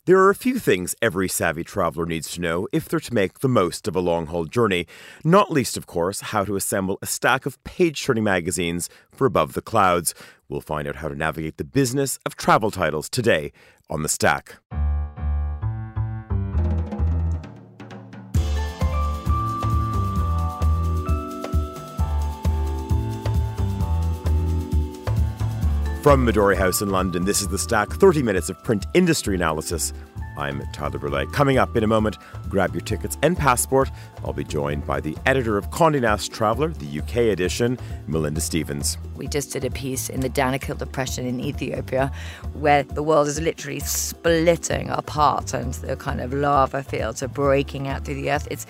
There are a few things every savvy traveller needs to know if they're to make the most of a long-haul journey, not least, of course, how to assemble a stack of page-turning magazines for Above the Clouds. We'll find out how to navigate the business of travel titles today on The Stack. From Midori House in London, this is The Stack, 30 minutes of print industry analysis. I'm Tyler Burleigh. Coming up in a moment, grab your tickets and passport. I'll be joined by the editor of Condé Nast Traveller, the UK edition, Melinda Stevens. We just did a piece in the Danakil Depression in Ethiopia where the world is literally splitting apart and the kind of lava fields are breaking out through the earth. It's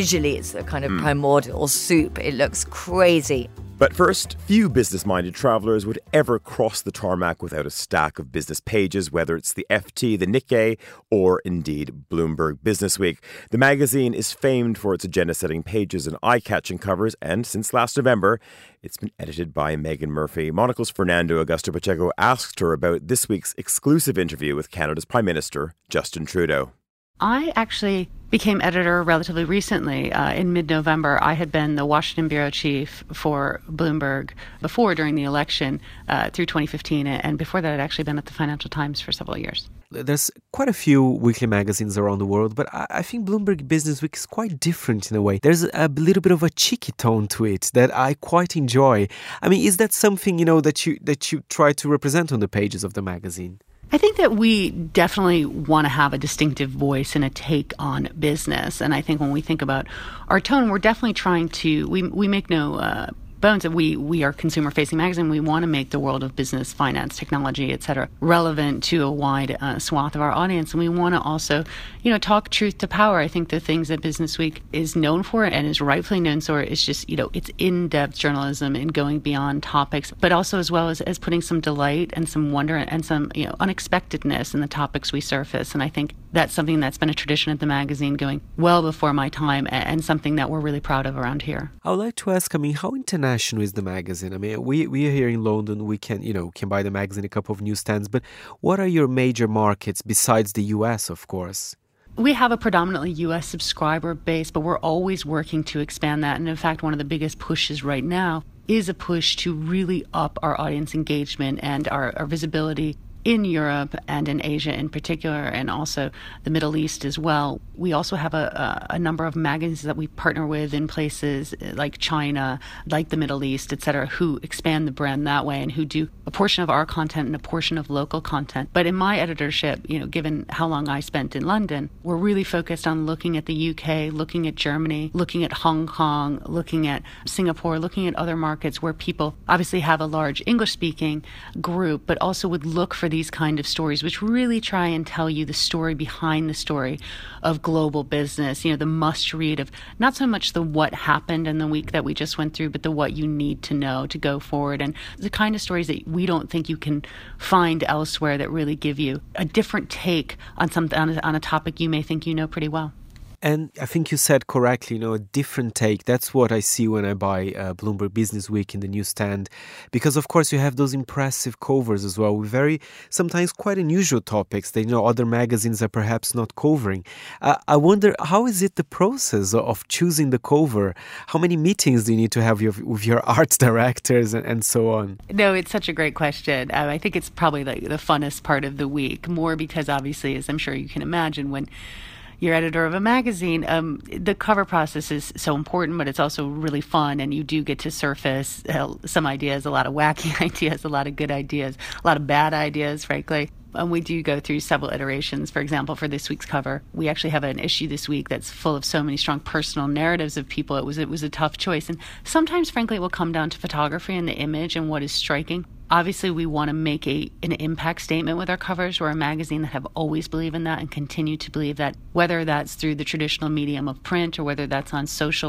a kind of primordial soup. It looks crazy. But first, few business-minded travellers would ever cross the tarmac without a stack of business pages, whether it's the FT, the Nikkei, or indeed Bloomberg Businessweek. The magazine is famed for its agenda-setting pages and eye-catching covers, and since last November, it's been edited by Megan Murphy. Monocle's Fernando Augusto Pacheco asked her about this week's exclusive interview with Canada's Prime Minister, Justin Trudeau. I actually became editor relatively recently. In mid-November, I had been the Washington bureau chief for Bloomberg before, during the election, through 2015. And before that, I'd actually been at the Financial Times for several years. There's quite a few weekly magazines around the world, but I think Bloomberg Businessweek is quite different in a way. There's a little bit of a cheeky tone to it that I quite enjoy. I mean, is that something, that you try to represent on the pages of the magazine? I think that we definitely want to have a distinctive voice and a take on business. And I think when we think about our tone, we're definitely trying to, we make no bones that we are consumer-facing magazine. We want to make the world of business, finance, technology, et cetera, relevant to a wide swath of our audience. And we want to also, talk truth to power. I think the things that Businessweek is known for and is rightfully known for is just, it's in-depth journalism and going beyond topics, but also as well as putting some delight and some wonder and some, unexpectedness in the topics we surface. And I think that's something that's been a tradition at the magazine going well before my time and something that we're really proud of around here. I would like to ask, how international is the magazine? I mean, we are here in London. We can buy the magazine in a couple of newsstands. But what are your major markets besides the US, of course? We have a predominantly U.S. subscriber base, but we're always working to expand that. And in fact, one of the biggest pushes right now is a push to really up our audience engagement and our visibility in Europe and in Asia in particular, and also the Middle East as well. We also have a number of magazines that we partner with in places like China, like the Middle East, et cetera, who expand the brand that way and who do a portion of our content and a portion of local content. But in my editorship, given how long I spent in London, we're really focused on looking at the UK, looking at Germany, looking at Hong Kong, looking at Singapore, looking at other markets where people obviously have a large English-speaking group, but also would look for these kind of stories, which really try and tell you the story behind the story of global business, the must read of not so much the what happened in the week that we just went through, but the what you need to know to go forward. And the kind of stories that we don't think you can find elsewhere that really give you a different take on on a topic you may think you know pretty well. And I think you said correctly, a different take. That's what I see when I buy Bloomberg Businessweek in the newsstand. Because, of course, you have those impressive covers as well with sometimes quite unusual topics that, other magazines are perhaps not covering. I wonder, how is it the process of choosing the cover? How many meetings do you need to have with your art directors and so on? No, it's such a great question. I think it's probably the funnest part of the week, more because obviously, as I'm sure you can imagine, when you're editor of a magazine, the cover process is so important, but it's also really fun, and you do get to surface some ideas, a lot of wacky ideas, a lot of good ideas, a lot of bad ideas, frankly. And we do go through several iterations. For example, for this week's cover, we actually have an issue this week that's full of so many strong personal narratives of people. It was a tough choice. And sometimes, frankly, it will come down to photography and the image and what is striking. Obviously, we want to make an impact statement with our covers. We're a magazine that have always believed in that and continue to believe that, whether that's through the traditional medium of print or whether that's on social, where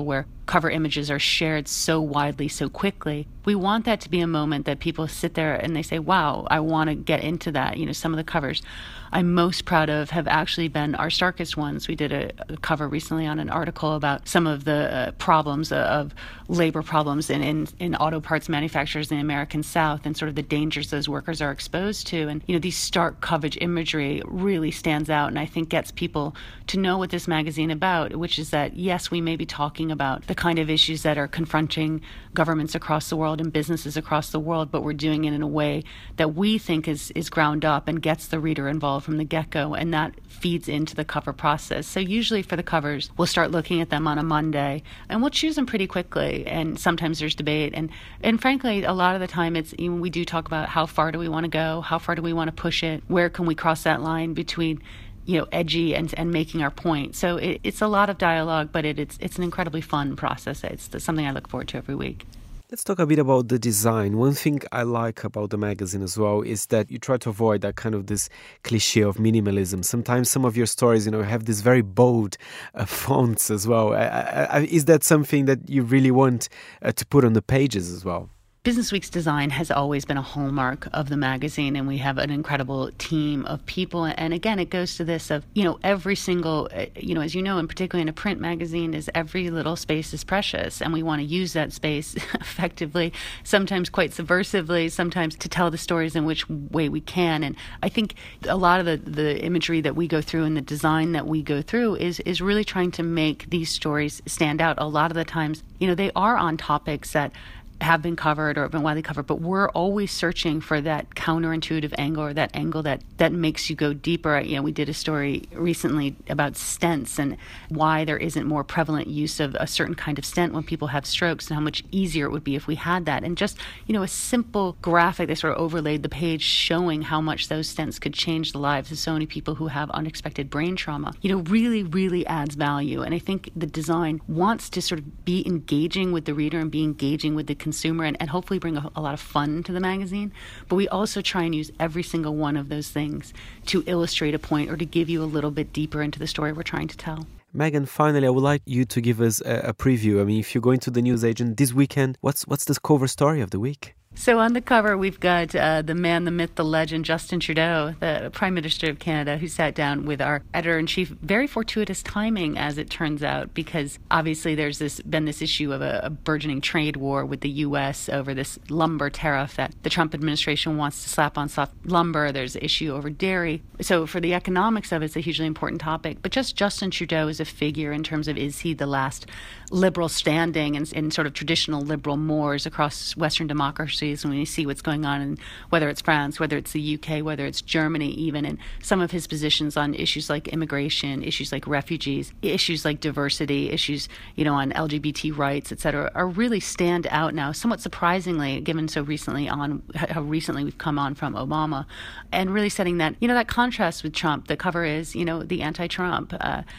cover images are shared so widely, so quickly. We want that to be a moment that people sit there and they say, wow, I want to get into that. Some of the covers I'm most proud of have actually been our starkest ones. We did a cover recently on an article about some of the problems of labor problems in auto parts manufacturers in the American South and sort of the dangers those workers are exposed to. And, these stark coverage imagery really stands out and I think gets people to know what this magazine is about, which is that, yes, we may be talking about the kind of issues that are confronting governments across the world and businesses across the world, but we're doing it in a way that we think is ground up and gets the reader involved from the get-go, and that feeds into the cover process. So usually for the covers, we'll start looking at them on a Monday, and we'll choose them pretty quickly, and sometimes there's debate, and frankly, a lot of the time we do talk about how far do we want to go, how far do we want to push it, where can we cross that line between edgy and making our point. So it's a lot of dialogue, but it's an incredibly fun process. It's something I look forward to every week. Let's talk a bit about the design. One thing I like about the magazine as well is that you try to avoid that kind of this cliche of minimalism. Sometimes some of your stories, have this very bold fonts as well. Is that something that you really want to put on the pages as well? Business Week's design has always been a hallmark of the magazine, and we have an incredible team of people. And again, it goes to this of, every single, as and particularly in a print magazine, is every little space is precious. And we want to use that space effectively, sometimes quite subversively, sometimes to tell the stories in which way we can. And I think a lot of the imagery that we go through and the design that we go through is really trying to make these stories stand out. A lot of the times, they are on topics that have been covered or have been widely covered, but we're always searching for that counterintuitive angle or that angle that makes you go deeper. We did a story recently about stents and why there isn't more prevalent use of a certain kind of stent when people have strokes and how much easier it would be if we had that. And just, a simple graphic that sort of overlaid the page showing how much those stents could change the lives of so many people who have unexpected brain trauma, really, really adds value. And I think the design wants to sort of be engaging with the reader and be engaging with the consumer and hopefully bring a lot of fun to the magazine. But we also try and use every single one of those things to illustrate a point or to give you a little bit deeper into the story we're trying to tell. Megan, finally, I would like you to give us a preview. I mean, if you're going to the newsagent this weekend, what's the cover story of the week? So on the cover, we've got the man, the myth, the legend, Justin Trudeau, the Prime Minister of Canada, who sat down with our editor-in-chief. Very fortuitous timing, as it turns out, because obviously there's been this issue of a burgeoning trade war with the U.S. over this lumber tariff that the Trump administration wants to slap on soft lumber. There's an issue over dairy. So for the economics of it, it's a hugely important topic. But just Justin Trudeau is a figure in terms of, is he the last liberal standing in sort of traditional liberal mores across Western democracy? When we see what's going on in whether it's France, whether it's the UK, whether it's Germany even, and some of his positions on issues like immigration, issues like refugees, issues like diversity, issues, on LGBT rights, et cetera, are really stand out now, somewhat surprisingly, given so recently on how recently we've come on from Obama, and really setting that, that contrast with Trump. The cover is, the anti-Trump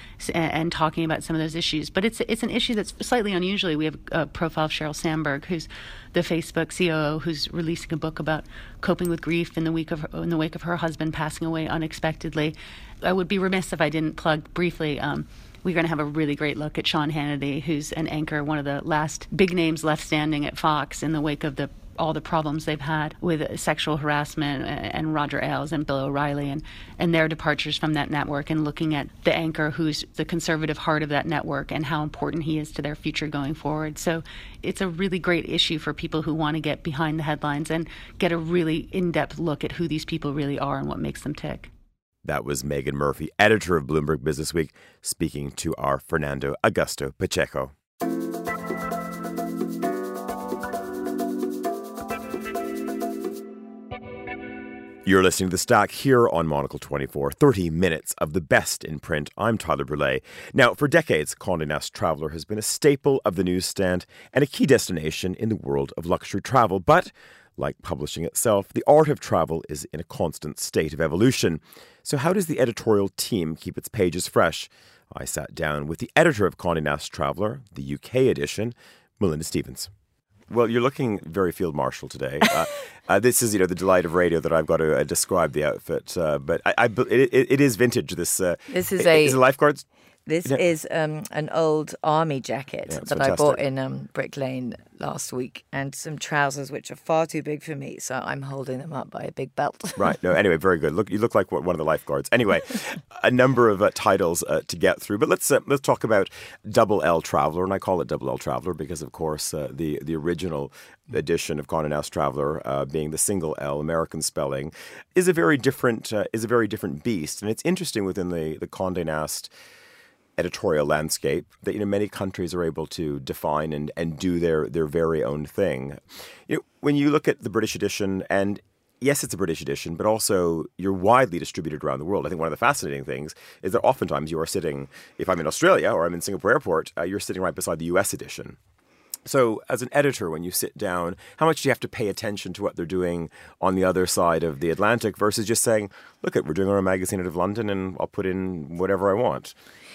and talking about some of those issues. But it's an issue that's slightly unusual. We have a profile of Sheryl Sandberg, who's the Facebook COO, who's releasing a book about coping with grief in the wake of her husband passing away unexpectedly. I would be remiss if I didn't plug briefly. We're going to have a really great look at Sean Hannity, who's an anchor, one of the last big names left standing at Fox in the wake of all the problems they've had with sexual harassment and Roger Ailes and Bill O'Reilly and their departures from that network, and looking at the anchor who's the conservative heart of that network and how important he is to their future going forward. So it's a really great issue for people who want to get behind the headlines and get a really in-depth look at who these people really are and what makes them tick. That was Megan Murphy, editor of Bloomberg Businessweek, speaking to our Fernando Augusto Pacheco. You're listening to The Stack here on Monocle 24. 30 minutes of the best in print. I'm Tyler Brûlé. Now, for decades, Condé Nast Traveler has been a staple of the newsstand and a key destination in the world of luxury travel. But, like publishing itself, the art of travel is in a constant state of evolution. So how does the editorial team keep its pages fresh? I sat down with the editor of Condé Nast Traveler, the UK edition, Melinda Stevens. Well, you're looking very field marshal today. This is, the delight of radio that I've got to describe the outfit. But it is vintage. Is it lifeguards? This is an old army jacket that fantastic. I bought in Brick Lane last week, and some trousers which are far too big for me, so I'm holding them up by a big belt. Right. No, anyway, very good. You look like one of the lifeguards. Anyway, a number of titles to get through, but let's talk about Double L Traveller, and I call it Double L Traveller because, of course, the original edition of Condé Nast Traveller, being the single L American spelling, is a very different beast, and it's interesting within the Condé Nast editorial landscape that many countries are able to define and do their very own thing. When you look at the British edition, and yes, it's a British edition, but also you're widely distributed around the world. I think one of the fascinating things is that oftentimes you are sitting, if I'm in Australia or I'm in Singapore Airport, you're sitting right beside the US edition. So as an editor, when you sit down, how much do you have to pay attention to what they're doing on the other side of the Atlantic versus just saying, look, we're doing our magazine out of London and I'll put in whatever I want?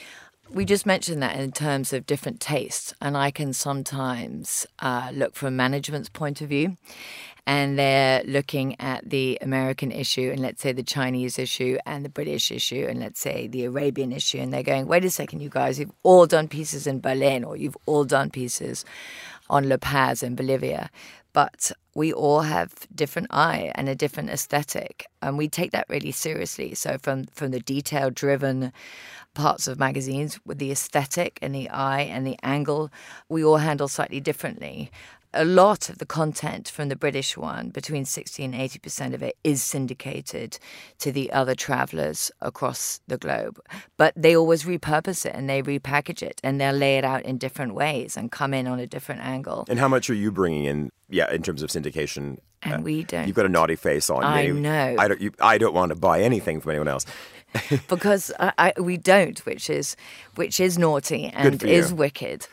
We just mentioned that in terms of different tastes, and I can sometimes look from management's point of view, and they're looking at the American issue and let's say the Chinese issue and the British issue and let's say the Arabian issue, and they're going, wait a second, you guys, you've all done pieces in Berlin or you've all done pieces on La Paz in Bolivia, but we all have different eye and a different aesthetic, and we take that really seriously. So from the detail-driven parts of magazines with the aesthetic and the eye and the angle, we all handle slightly differently. A lot of the content from the British one, between 60 and 80% of it, is syndicated to the other travellers across the globe. But they always repurpose it and they repackage it and they'll lay it out in different ways and come in on a different angle. And how much are you bringing in, in terms of syndication? And we don't. You've got a naughty face on. I know. I don't want to buy anything from anyone else. Because we don't, which is naughty and is wicked.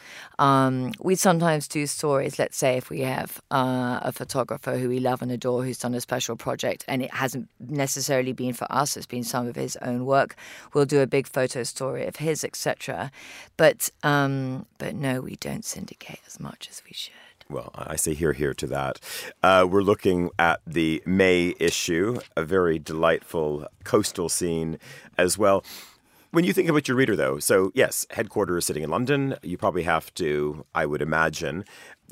We sometimes do stories, let's say if we have a photographer who we love and adore who's done a special project and it hasn't necessarily been for us, it's been some of his own work, we'll do a big photo story of his, etc. But no, we don't syndicate as much as we should. Well, I say hear to that. We're looking at the May issue, a very delightful coastal scene as well. When you think about your reader, though, so yes, headquarters sitting in London, you probably have to, I would imagine,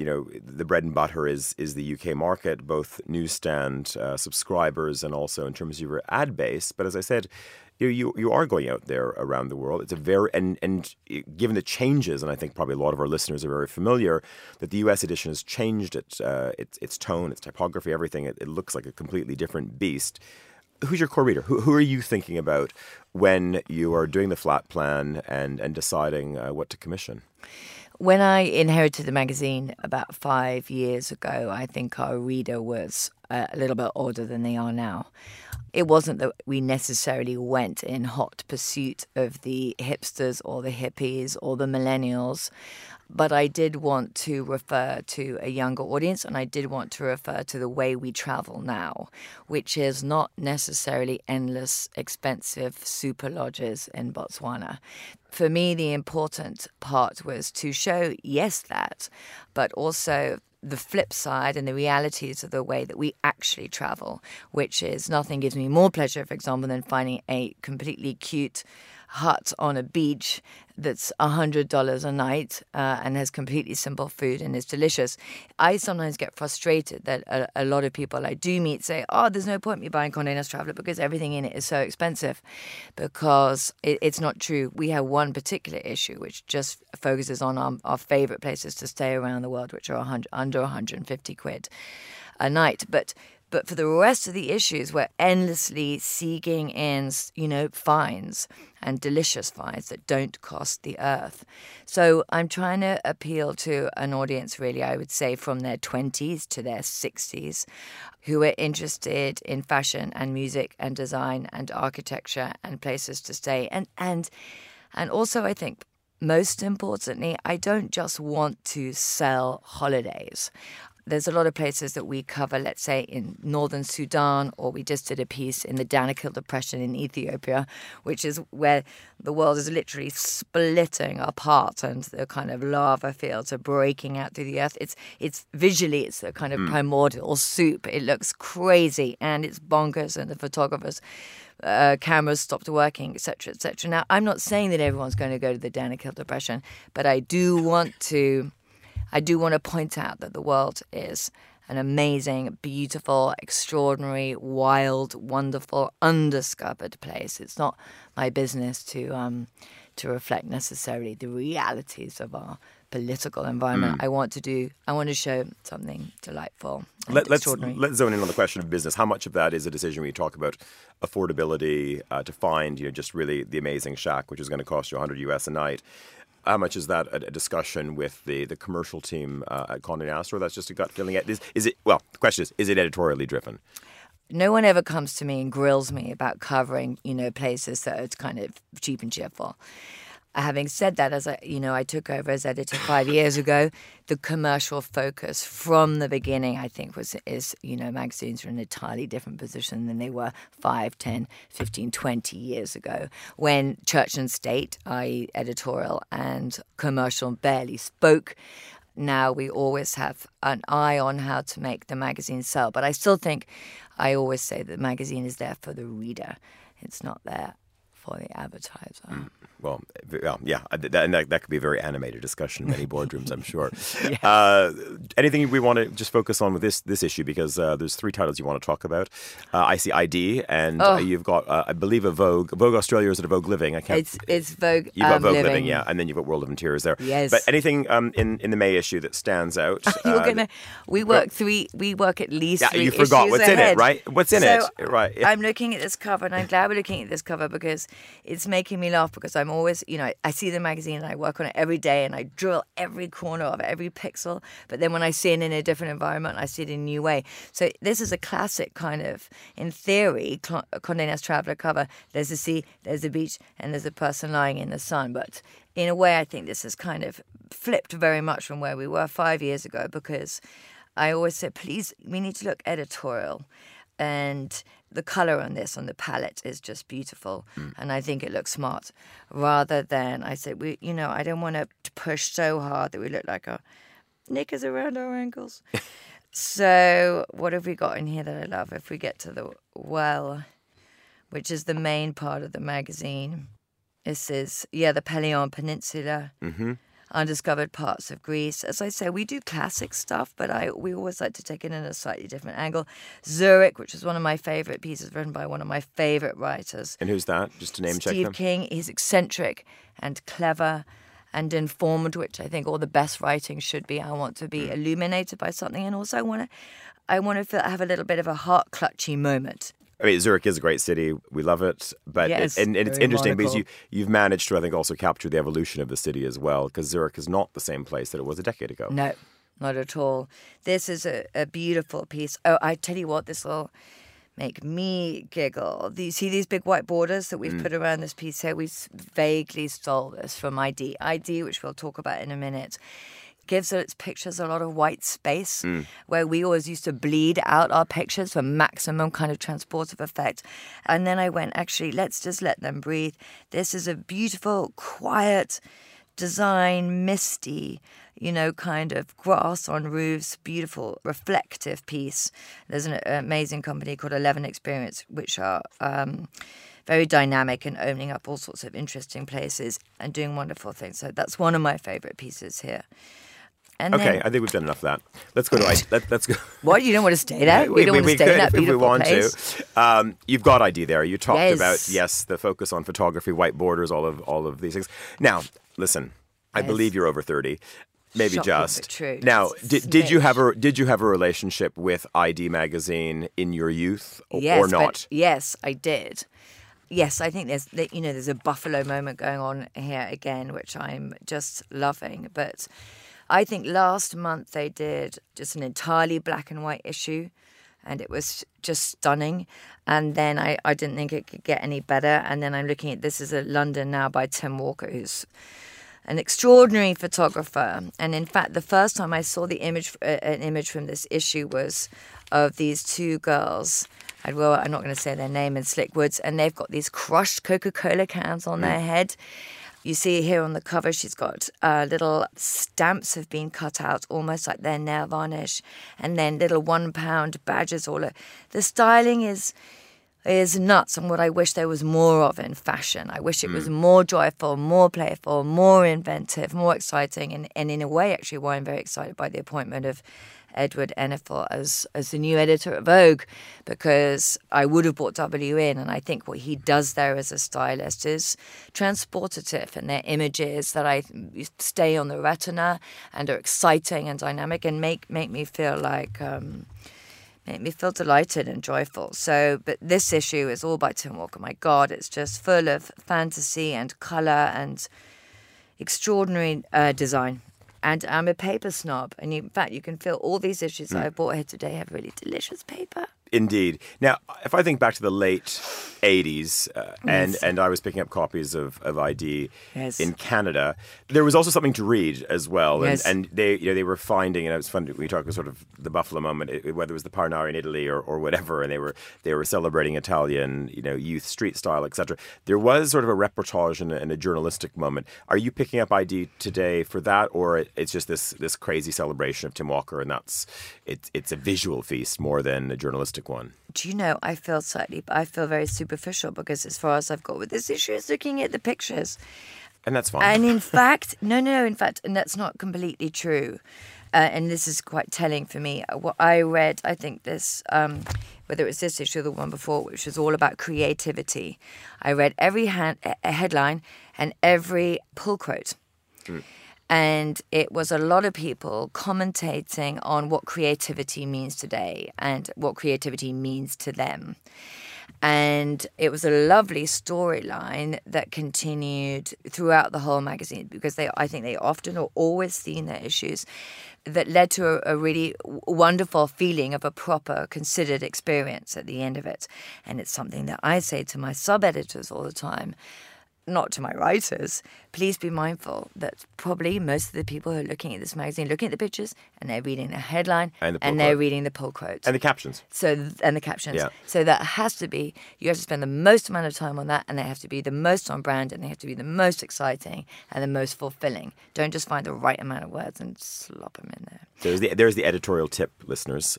the bread and butter is the UK market, both newsstand subscribers and also in terms of your ad base. But as I said, you are going out there around the world. It's a very and given the changes, and I think probably a lot of our listeners are very familiar that the US edition has changed its tone, its typography, everything. It looks like a completely different beast. Who's your core reader? Who are you thinking about when you are doing the flat plan and deciding what to commission? When I inherited the magazine about 5 years ago, I think our reader was a little bit older than they are now. It wasn't that we necessarily went in hot pursuit of the hipsters or the hippies or the millennials, but I did want to refer to a younger audience, and I did want to refer to the way we travel now, which is not necessarily endless, expensive super lodges in Botswana. For me, the important part was to show, yes, that, but also the flip side and the realities of the way that we actually travel, which is nothing gives me more pleasure, for example, than finding a completely cute hut on a beach that's $100 a night and has completely simple food and is delicious. I sometimes get frustrated that a lot of people I do meet say, there's no point me buying Condé Nast Traveller because everything in it is so expensive, because it's not true. We have one particular issue which just focuses on our favourite places to stay around the world, which are under 150 quid a night. But for the rest of the issues, we're endlessly seeking in, finds and delicious finds that don't cost the earth. So I'm trying to appeal to an audience, really, I would say, from their 20s to their 60s, who are interested in fashion and music and design and architecture and places to stay. And also, I think, most importantly, I don't just want to sell holidays. there's a lot of places that we cover, let's say in northern Sudan, or we just did a piece in the Danakil Depression in Ethiopia, which is where the world is literally splitting apart and the kind of lava fields are breaking out through the earth. It's visually, it's a kind of primordial soup. It looks crazy and it's bonkers, and the photographers' cameras stopped working, etc., etc. Now, I'm not saying that everyone's going to go to the Danakil Depression, but I do want to point out that the world is an amazing, beautiful, extraordinary, wild, wonderful, undiscovered place. It's not my business to reflect necessarily the realities of our political environment. I want to show something delightful and extraordinary. Let's zone in on the question of business. How much of that is a decision when you talk about affordability to find, just really the amazing shack, which is going to cost you $100 a night? How much is that a discussion with the commercial team at Condé Nast, or that's just a gut feeling? The question is it editorially driven? No one ever comes to me and grills me about covering, places that it's kind of cheap and cheerful. Having said that, as I took over as editor 5 years ago, the commercial focus from the beginning, I think, is magazines are in an entirely different position than they were 5, 10, 15, 20 years ago, when Church and State, i.e. editorial and commercial, barely spoke. Now we always have an eye on how to make the magazine sell. But I still think, I always say that the magazine is there for the reader. It's not there for the advertiser. Well, yeah, that could be a very animated discussion in many boardrooms, I'm sure. Yes. Anything we want to just focus on with this issue, because there's 3 titles you want to talk about. I see ID, and you've got, I believe, a Vogue Australia, or is it a Vogue Living? I can't. It's Vogue. You've got Vogue Living, yeah, and then you've got World of Interiors there. Yes. But anything in the May issue that stands out? We work at least 3 you forgot issues what's ahead. in it, right? What's in it, right? Yeah. I'm looking at this cover, and I'm glad we're looking at this cover because it's making me laugh, because I'm always, I see the magazine and I work on it every day and I drill every corner of it, every pixel. But then when I see it in a different environment, I see it in a new way. So this is a classic kind of, in theory, Condé Nast Traveller cover. There's a sea, there's a beach, and there's a person lying in the sun. But in a way, I think this has kind of flipped very much from where we were 5 years ago, because I always say, please, we need to look editorial. And the colour on this, on the palette, is just beautiful. And I think it looks smart. Rather than, I said, I don't want to push so hard that we look like our knickers around our ankles. So what have we got in here that I love? If we get to the well, which is the main part of the magazine. This is, the Pelion Peninsula. Mm-hmm. Undiscovered parts of Greece. As I say, we do classic stuff, but we always like to take it in a slightly different angle. Zurich, which is one of my favourite pieces, written by one of my favourite writers. And who's that? Just to name check them. Steve King. He's eccentric and clever and informed, which I think all the best writing should be. I want to be illuminated by something, and also I want to have a little bit of a heart-clutchy moment. I mean, Zurich is a great city. We love it. But yes, and it's interesting monocle. because you've managed to, I think, also capture the evolution of the city as well, because Zurich is not the same place that it was a decade ago. No, not at all. This is a beautiful piece. Oh, I tell you what, this will make me giggle. You see these big white borders that we've put around this piece here? We vaguely stole this from ID. ID, which we'll talk about in a minute, gives its pictures a lot of white space, where we always used to bleed out our pictures for maximum kind of transportive effect. And then I went, actually, let's just let them breathe. This is a beautiful, quiet design, misty, kind of grass on roofs, beautiful, reflective piece. There's an amazing company called 11 Experience, which are very dynamic and opening up all sorts of interesting places and doing wonderful things. So that's one of my favourite pieces here. And okay, I think we've done enough of that. Let's go to let's go. What? You don't want to stay there? We don't want to stay in that beautiful place? We want to. You've got ID there. You talked about, Yes. the focus on photography, white borders, all of these things. Now, listen, I believe you're over 30. Maybe Shocking, just. but true. Now, did you have a relationship with ID magazine in your youth or not? Yes, I did. Yes, I think there's a Buffalo moment going on here again, which I'm just loving. But I think last month they did just an entirely black and white issue, and it was just stunning. And then I didn't think it could get any better. And then I'm looking at, this is a London Now by Tim Walker, who's an extraordinary photographer. And in fact, the first time I saw an image from this issue was of these two girls. I'm not going to say their name, in Slickwoods, and they've got these crushed Coca-Cola cans on their head. You see here on the cover, she's got little stamps have been cut out, almost like their nail varnish, and then little £1 badges all over. The styling is nuts, and what I wish there was more of in fashion. I wish it was more joyful, more playful, more inventive, more exciting, and in a way, actually, why I'm very excited by the appointment of Edward Enninful as the new editor at Vogue, because I would have brought W in, and I think what he does there as a stylist is transportative, and their images that I stay on the retina and are exciting and dynamic and make me feel like make me feel delighted and joyful. So, but this issue is all by Tim Walker. My God, it's just full of fantasy and colour and extraordinary design. And I'm a paper snob. And in fact, you can feel all these issues that I bought here today have really delicious paper. Indeed. Now, if I think back to the late 80s, and I was picking up copies of ID in Canada, there was also something to read as well. Yes. And they were finding, and it was fun, we talked about sort of the Buffalo moment, whether it was the Parnari in Italy or whatever, and they were celebrating Italian, youth street style, etc. There was sort of a reportage and a journalistic moment. Are you picking up ID today for that, or it's just this crazy celebration of Tim Walker, and it's a visual feast more than a journalistic one? Do you know, I feel very superficial, because as far as I've got with this issue is looking at the pictures. And that's fine. And in fact, in fact, and that's not completely true. And this is quite telling for me. What I read, I think this, whether it was this issue or the one before, which was all about creativity. I read every headline and every pull quote. And it was a lot of people commentating on what creativity means today and what creativity means to them. And it was a lovely storyline that continued throughout the whole magazine, because I think they often or always seen their issues that led to a really wonderful feeling of a proper, considered experience at the end of it. And it's something that I say to my sub-editors all the time, not to my writers. Please be mindful that probably most of the people who are looking at this magazine, looking at the pictures, and they're reading the headline and they're reading the pull quotes. And the captions. And the captions. Yeah. So that has to be, you have to spend the most amount of time on that, and they have to be the most on brand, and they have to be the most exciting and the most fulfilling. Don't just find the right amount of words and slop them in there. There's the editorial tip, listeners,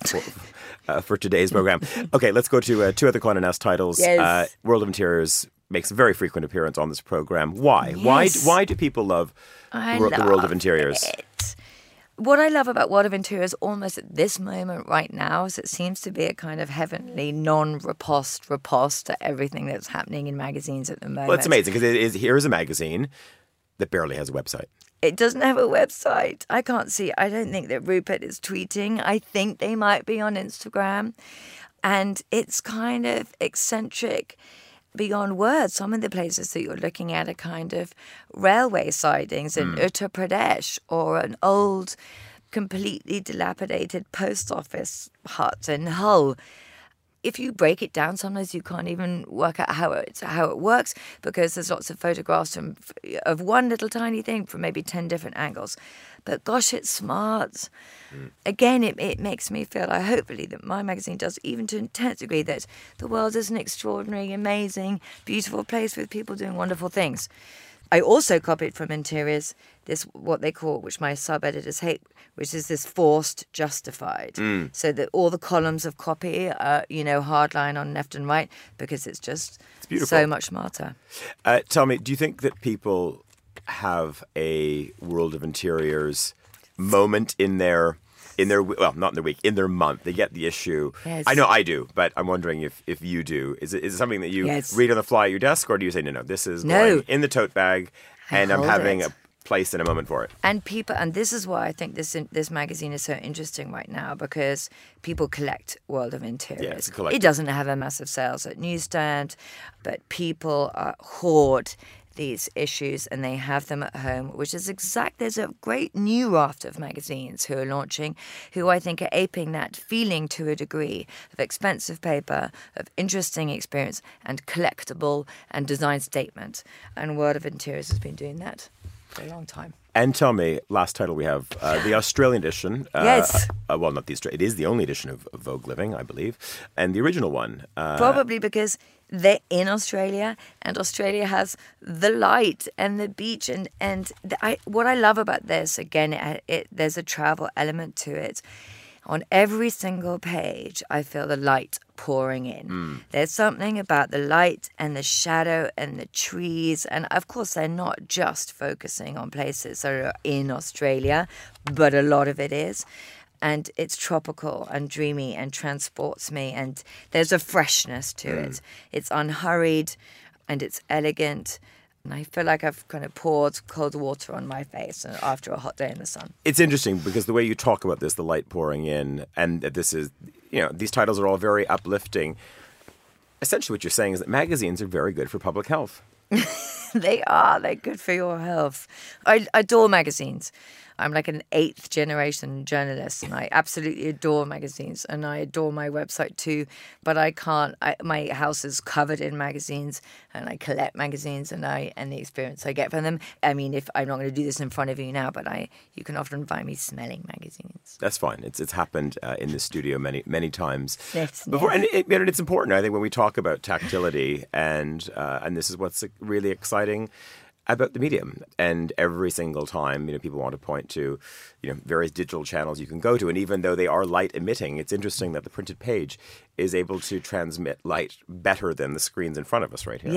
for today's program. Okay, let's go to two other Condé Nast titles. Yes. World of Interiors makes a very frequent appearance on this program. Why? Yes. Why do people love the World of Interiors? What I love about World of Interiors almost at this moment right now is it seems to be a kind of heavenly riposte to everything that's happening in magazines at the moment. Well, it's amazing, because here's a magazine that barely has a website. It doesn't have a website. I don't think that Rupert is tweeting. I think they might be on Instagram. And it's kind of eccentric beyond words. Some of the places that you're looking at are kind of railway sidings in Uttar Pradesh, or an old, completely dilapidated post office hut in Hull. If you break it down, sometimes you can't even work out how it works, because there's lots of photographs of one little tiny thing from maybe 10 different angles. But gosh, it's smart. Again, it makes me feel, hopefully, that my magazine does, even to an intense degree, that the world is an extraordinary, amazing, beautiful place with people doing wonderful things. I also copied from Interiors this, what they call, which my sub-editors hate, which is this forced justified. So that all the columns of copy are, hardline on left and right, because it's so much smarter. Tell me, do you think that people have a World of Interiors moment in their well, not in their week, in their month? They get the issue. Yes. I know I do, but I'm wondering if you do. Is it something that you read on the fly at your desk, or do you say, no, this is going in the tote bag, and I'm having a place and a moment for it? And this is why I think this magazine is so interesting right now, because people collect World of Interiors. Yeah, it's a collector. It doesn't have a massive sales at newsstand, but people hoard these issues, and they have them at home, which is there's a great new raft of magazines who are launching, who I think are aping that feeling to a degree of expensive paper, of interesting experience, and collectible and design statement. And World of Interiors has been doing that. for a long time. And tell me, last title we have, the Australian edition. Yes. Well, not the Australian. It is the only edition of Vogue Living, I believe. And the original one. Probably because they're in Australia, and Australia has the light and the beach. What I love about this, again, there's a travel element to it. On every single page, I feel the light pouring in. There's something about the light and the shadow and the trees. And of course, they're not just focusing on places that are in Australia, but a lot of it is. And it's tropical and dreamy and transports me. And there's a freshness to it. It's unhurried and it's elegant. And I feel like I've kind of poured cold water on my face after a hot day in the sun. It's interesting because the way you talk about this, the light pouring in, and that this is, these titles are all very uplifting. Essentially what you're saying is that magazines are very good for public health. They are. They're good for your health. I adore magazines. I'm like an 8th generation journalist, and I absolutely adore magazines, and I adore my website too. But I can't. My house is covered in magazines, and I collect magazines, and the experience I get from them. I mean, if I'm not going to do this in front of you now, but you can often find me smelling magazines. That's fine. It's happened in the studio many times Yes, before, yeah. and it's important. I think when we talk about tactility, and this is what's really exciting about the medium. And every single time, people want to point to, various digital channels you can go to. And even though they are light emitting, it's interesting that the printed page is able to transmit light better than the screens in front of us right here.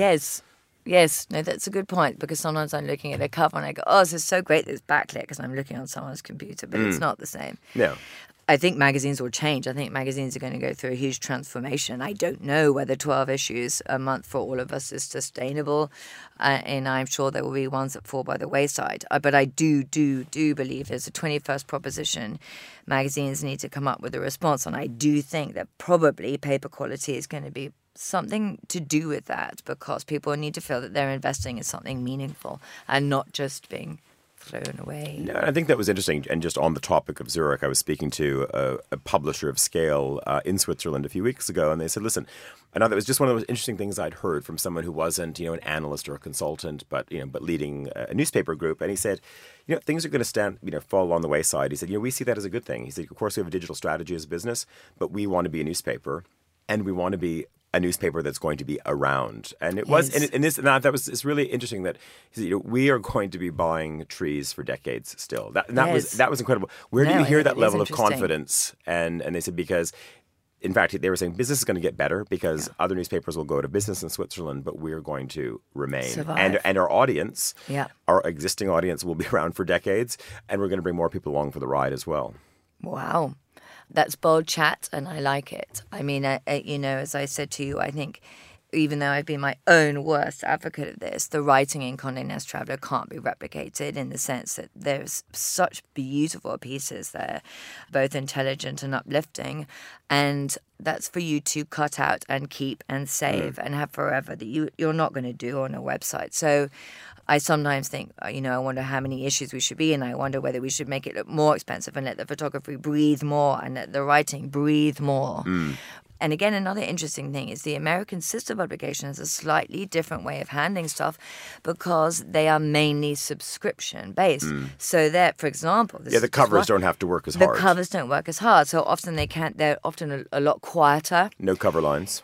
Yes. No, that's a good point, because sometimes I'm looking at a cover and I go, oh, this is so great that it's backlit, because I'm looking on someone's computer, but it's not the same. No. I think magazines will change. I think magazines are going to go through a huge transformation. I don't know whether 12 issues a month for all of us is sustainable, and I'm sure there will be ones that fall by the wayside. But I do believe there's a 21st proposition. Magazines need to come up with a response, and I do think that probably paper quality is going to be something to do with that, because people need to feel that they're investing in something meaningful and not just being thrown away. No, I think that was interesting. And just on the topic of Zurich, I was speaking to a publisher of scale in Switzerland a few weeks ago, and they said, listen, I know that was just one of those interesting things I'd heard from someone who wasn't, an analyst or a consultant, but leading a newspaper group. And he said, things are going to fall on the wayside. He said, we see that as a good thing. He said, of course, we have a digital strategy as a business, but we want to be a newspaper, and we want to be a newspaper that's going to be around. And it was, it's really interesting that we are going to be buying trees for decades still. That was incredible. Where do you hear that level of confidence? And they said, because in fact, they were saying business is going to get better because other newspapers will go to business in Switzerland, but we're going to remain. Survive. And our audience, our existing audience will be around for decades, and we're going to bring more people along for the ride as well. Wow. That's bold chat, and I like it. I mean, as I said to you, I think even though I've been my own worst advocate of this, the writing in Condé Nast Traveler can't be replicated, in the sense that there's such beautiful pieces there, both intelligent and uplifting, and that's for you to cut out and keep and save and have forever, that you're not going to do on a website. So I sometimes think, I wonder how many issues we should be in. I wonder whether we should make it look more expensive and let the photography breathe more and let the writing breathe more. And again, another interesting thing is the American sister publication has a slightly different way of handling stuff, because they are mainly subscription-based. So that, for example... the covers don't have to work as hard. The covers don't work as hard. So often they're often a lot quieter. No cover lines.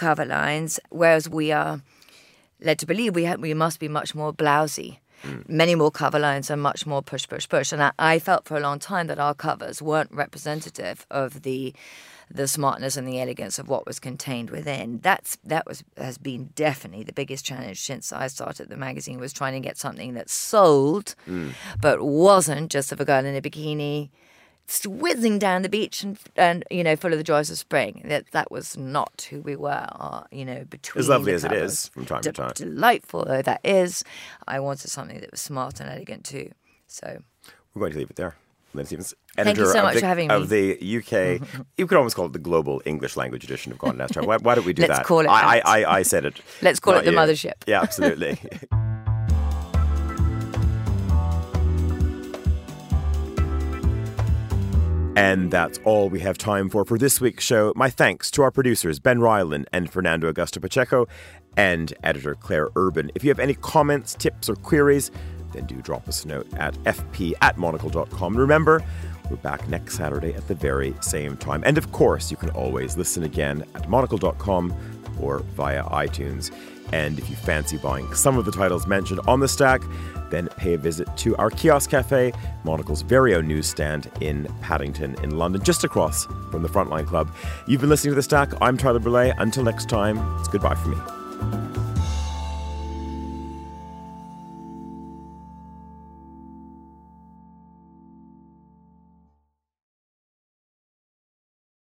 Whereas we are led to believe we must be much more blousy. Many more cover lines and much more push. And I felt for a long time that our covers weren't representative of the smartness and the elegance of what was contained within. Has been definitely the biggest challenge since I started the magazine, was trying to get something that sold, but wasn't just of a girl in a bikini whizzing down the beach and full of the joys of spring. That was not who we were. Between as lovely as it is from time to time, delightful though that is, I wanted something that was smart and elegant too. So we're going to leave it there. Lynn Stephens, thank you so much for having me. Of the UK, you could almost call it the global English language edition of Condé Nast Traveler. Why don't we do that? Let's call it that. I said it. Let's call it the mothership. Yeah, absolutely. And that's all we have time for this week's show. My thanks to our producers, Ben Ryland and Fernando Augusto Pacheco, and editor Claire Urban. If you have any comments, tips, or queries, then do drop us a note at fp@monocle.com. Remember, we're back next Saturday at the very same time. And of course, you can always listen again at monocle.com or via iTunes. And if you fancy buying some of the titles mentioned on the stack, then pay a visit to our Kiosk Cafe, Monocle's very own newsstand in Paddington in London, just across from the Frontline Club. You've been listening to The Stack. I'm Tyler Brûlé. Until next time, it's goodbye from me.